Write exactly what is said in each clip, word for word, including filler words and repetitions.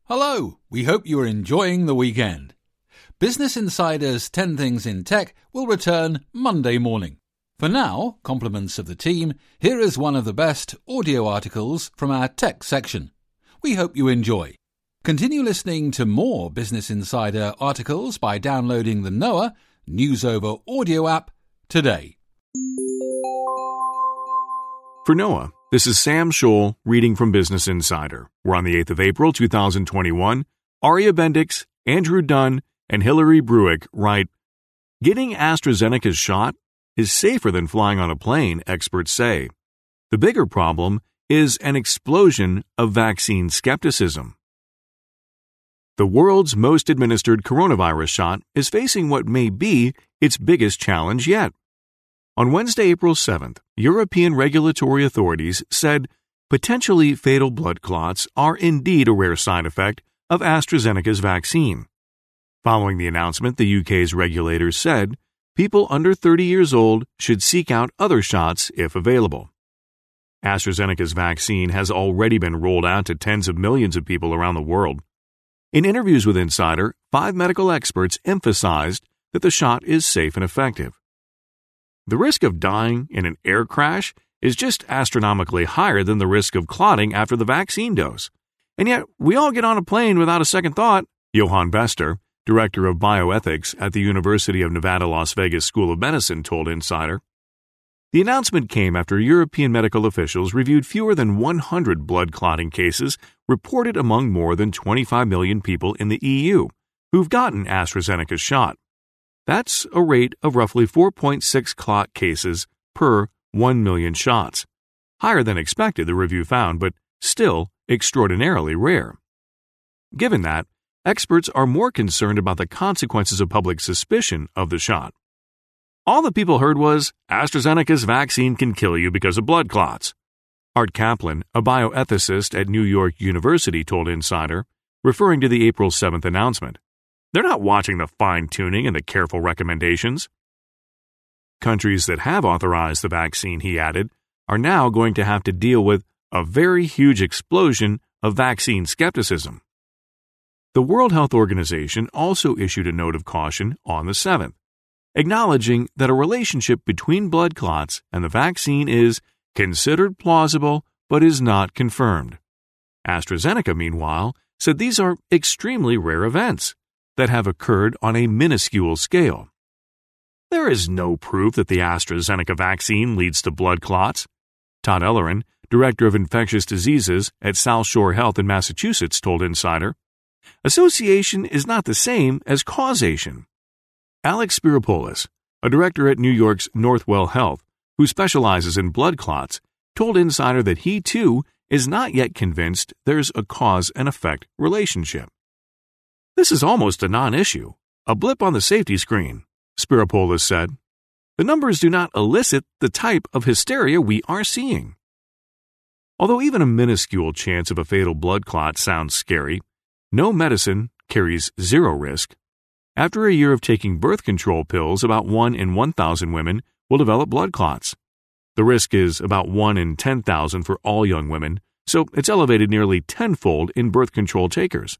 Hello, we hope you are enjoying the weekend. Business Insider's ten Things in Tech will return Monday morning. For now, compliments of the team, here is one of the best audio articles from our tech section. We hope you enjoy. Continue listening to more Business Insider articles by downloading the Noah News Over audio app today. For Noah, this is Sam Scholl reading from Business Insider. We're on the eighth of April, two thousand twenty-one. Aria Bendix, Andrew Dunn, and Hillary Bruick write, "Getting AstraZeneca's shot is safer than flying on a plane, experts say. The bigger problem is an explosion of vaccine skepticism." The world's most administered coronavirus shot is facing what may be its biggest challenge yet. On Wednesday, April seventh, European regulatory authorities said potentially fatal blood clots are indeed a rare side effect of AstraZeneca's vaccine. Following the announcement, the U K's regulators said people under thirty years old should seek out other shots if available. AstraZeneca's vaccine has already been rolled out to tens of millions of people around the world. In interviews with Insider, five medical experts emphasized that the shot is safe and effective. The risk of dying in an air crash is just astronomically higher than the risk of clotting after the vaccine dose. And yet, we all get on a plane without a second thought, Johan Bester, director of bioethics at the University of Nevada, Las Vegas School of Medicine, told Insider. The announcement came after European medical officials reviewed fewer than one hundred blood clotting cases reported among more than twenty-five million people in the E U who've gotten AstraZeneca's shot. That's a rate of roughly four point six clot cases per one million shots. Higher than expected, the review found, but still extraordinarily rare. Given that, experts are more concerned about the consequences of public suspicion of the shot. All the people heard was, AstraZeneca's vaccine can kill you because of blood clots. Art Kaplan, a bioethicist at New York University, told Insider, referring to the April seventh announcement. They're not watching the fine-tuning and the careful recommendations. Countries that have authorized the vaccine, he added, are now going to have to deal with a very huge explosion of vaccine skepticism. The World Health Organization also issued a note of caution on the seventh, acknowledging that a relationship between blood clots and the vaccine is considered plausible but is not confirmed. AstraZeneca, meanwhile, said these are extremely rare events that have occurred on a minuscule scale. There is no proof that the AstraZeneca vaccine leads to blood clots. Todd Ellerin, director of infectious diseases at South Shore Health in Massachusetts, told Insider, association is not the same as causation. Alex Spiropoulos, a director at New York's Northwell Health, who specializes in blood clots, told Insider that he, too, is not yet convinced there's a cause and effect relationship. This is almost a non-issue, a blip on the safety screen, Spiropoulos said. The numbers do not elicit the type of hysteria we are seeing. Although even a minuscule chance of a fatal blood clot sounds scary, no medicine carries zero risk. After a year of taking birth control pills, about one in one thousand women will develop blood clots. The risk is about one in ten thousand for all young women, so it's elevated nearly tenfold in birth control takers.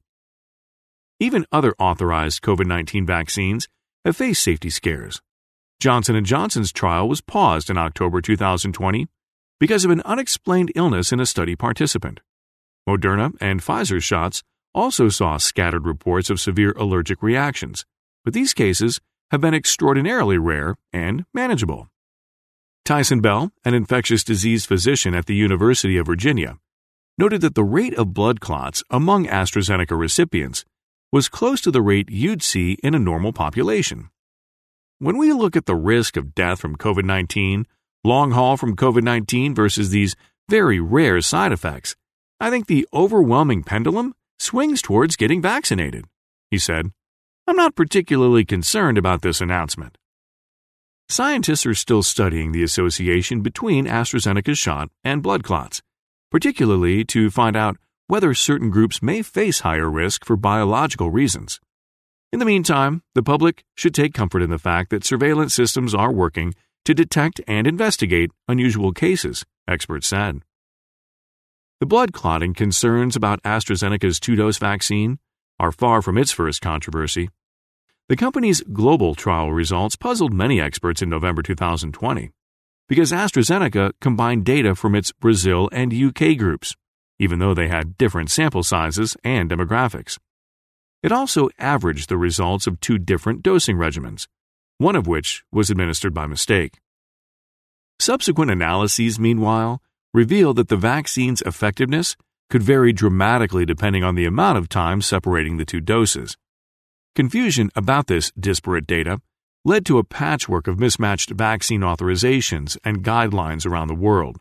Even other authorized COVID nineteen vaccines have faced safety scares. Johnson and Johnson's trial was paused in October two thousand twenty because of an unexplained illness in a study participant. Moderna and Pfizer's shots also saw scattered reports of severe allergic reactions, but these cases have been extraordinarily rare and manageable. Tyson Bell, an infectious disease physician at the University of Virginia, noted that the rate of blood clots among AstraZeneca recipients was close to the rate you'd see in a normal population. When we look at the risk of death from COVID nineteen, long haul from COVID nineteen versus these very rare side effects, I think the overwhelming pendulum swings towards getting vaccinated, he said. I'm not particularly concerned about this announcement. Scientists are still studying the association between AstraZeneca's shot and blood clots, particularly to find out whether certain groups may face higher risk for biological reasons. In the meantime, the public should take comfort in the fact that surveillance systems are working to detect and investigate unusual cases, experts said. The blood clotting concerns about AstraZeneca's two-dose vaccine are far from its first controversy. The company's global trial results puzzled many experts in November two thousand twenty because AstraZeneca combined data from its Brazil and U K groups, even though they had different sample sizes and demographics. It also averaged the results of two different dosing regimens, one of which was administered by mistake. Subsequent analyses, meanwhile, revealed that the vaccine's effectiveness could vary dramatically depending on the amount of time separating the two doses. Confusion about this disparate data led to a patchwork of mismatched vaccine authorizations and guidelines around the world.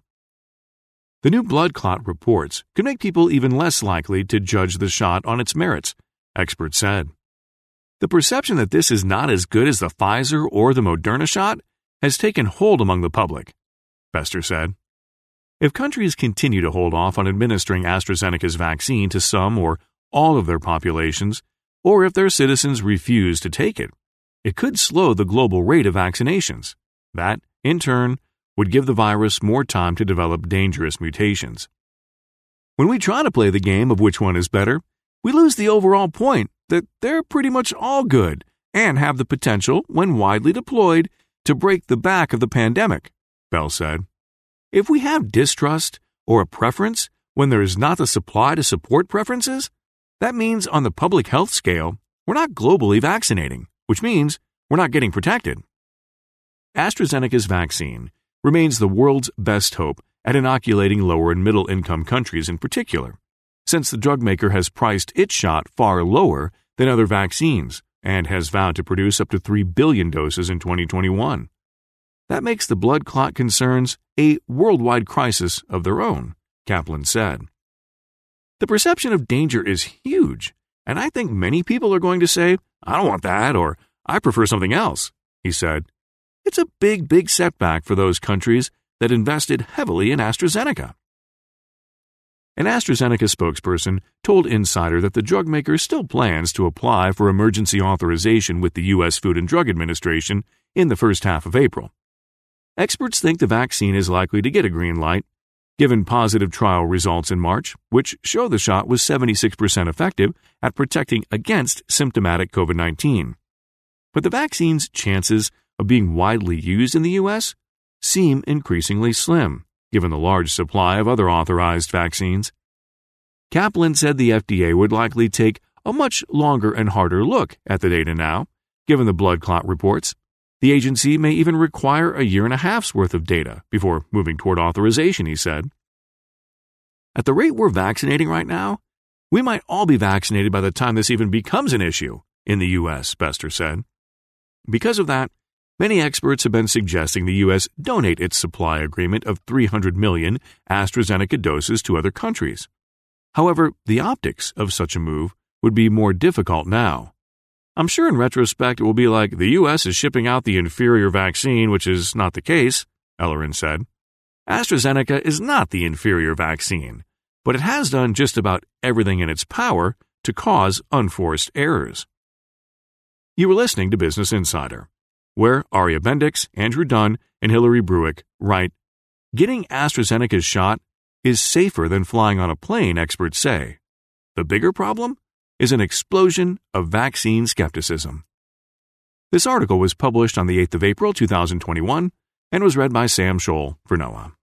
The new blood clot reports could make people even less likely to judge the shot on its merits, experts said. The perception that this is not as good as the Pfizer or the Moderna shot has taken hold among the public, Bester said. If countries continue to hold off on administering AstraZeneca's vaccine to some or all of their populations, or if their citizens refuse to take it, it could slow the global rate of vaccinations. That, in turn, would give the virus more time to develop dangerous mutations. When we try to play the game of which one is better, we lose the overall point that they're pretty much all good and have the potential, when widely deployed, to break the back of the pandemic, Bell said. If we have distrust or a preference when there is not the supply to support preferences, that means on the public health scale, we're not globally vaccinating, which means we're not getting protected. AstraZeneca's vaccine remains the world's best hope at inoculating lower and middle income countries in particular, since the drug maker has priced its shot far lower than other vaccines and has vowed to produce up to three billion doses in twenty twenty-one. That makes the blood clot concerns a worldwide crisis of their own, Kaplan said. The perception of danger is huge, and I think many people are going to say, I don't want that, or I prefer something else, he said. It's a big, big setback for those countries that invested heavily in AstraZeneca. An AstraZeneca spokesperson told Insider that the drug maker still plans to apply for emergency authorization with the U S Food and Drug Administration in the first half of April. Experts think the vaccine is likely to get a green light, given positive trial results in March, which show the shot was seventy-six percent effective at protecting against symptomatic COVID nineteen. But the vaccine's chances of being widely used in the U S seem increasingly slim, given the large supply of other authorized vaccines. Kaplan said the F D A would likely take a much longer and harder look at the data now, given the blood clot reports. The agency may even require a year and a half's worth of data before moving toward authorization, he said. At the rate we're vaccinating right now, we might all be vaccinated by the time this even becomes an issue in the U S, Bester said. Because of that, many experts have been suggesting the U S donate its supply agreement of three hundred million AstraZeneca doses to other countries. However, the optics of such a move would be more difficult now. I'm sure in retrospect it will be like the U S is shipping out the inferior vaccine, which is not the case, Ellerin said. AstraZeneca is not the inferior vaccine, but it has done just about everything in its power to cause unforced errors. You were listening to Business Insider, where Aria Bendix, Andrew Dunn, and Hillary Bruick write, getting AstraZeneca's shot is safer than flying on a plane, experts say. The bigger problem is an explosion of vaccine skepticism. This article was published on the eighth of April two thousand twenty-one and was read by Sam Scholl for NOAA.